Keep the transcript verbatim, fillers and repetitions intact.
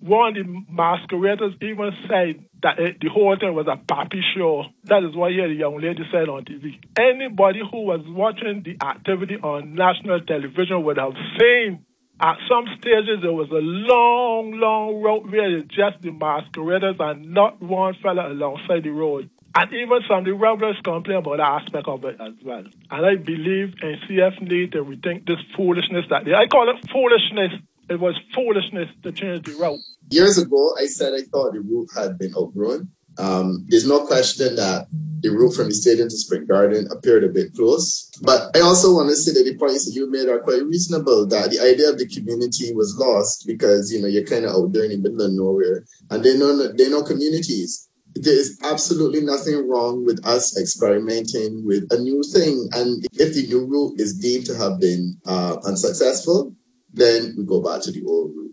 one of the masqueraders even said that it, the whole thing was a pappy show. That is what the young lady said on T V. Anybody who was watching the activity on national television would have seen at some stages there was a long, long road where it's just the masqueraders and not one fella alongside the road. And even some of the revelers complain about that aspect of it as well. And I believe N C F need to rethink this foolishness that they, I call it foolishness. It was foolishness to change the route. Years ago, I said I thought the route had been outgrown. Um, there's no question that the route from the stadium to Spring Garden appeared a bit close. But I also want to say that the points that you made are quite reasonable, that the idea of the community was lost because, you know, you're kind of out there in the middle of nowhere and they know, they know communities. There is absolutely nothing wrong with us experimenting with a new thing. And if the new route is deemed to have been uh, unsuccessful, then we go back to the old route.